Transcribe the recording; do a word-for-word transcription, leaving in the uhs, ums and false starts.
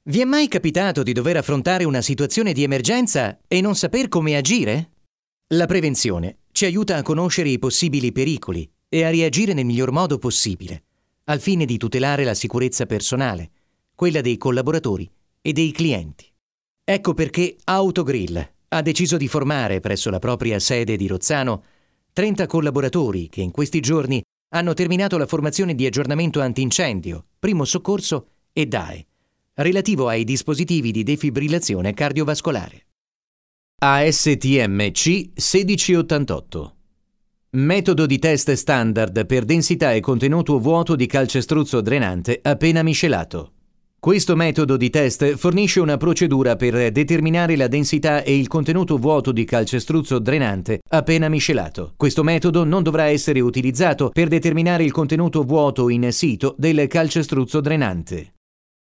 Vi è mai capitato di dover affrontare una situazione di emergenza e non saper come agire? La prevenzione ci aiuta a conoscere i possibili pericoli e a reagire nel miglior modo possibile, al fine di tutelare la sicurezza personale, quella dei collaboratori e dei clienti. Ecco perché Autogrill ha deciso di formare presso la propria sede di Rozzano trenta collaboratori che in questi giorni hanno terminato la formazione di aggiornamento antincendio, primo soccorso e D A E, relativo ai dispositivi di defibrillazione cardiovascolare. A S T M C sedici ottantotto. Metodo di test standard per densità e contenuto vuoto di calcestruzzo drenante appena miscelato. Questo metodo di test fornisce una procedura per determinare la densità e il contenuto vuoto di calcestruzzo drenante appena miscelato. Questo metodo non dovrà essere utilizzato per determinare il contenuto vuoto in sito del calcestruzzo drenante.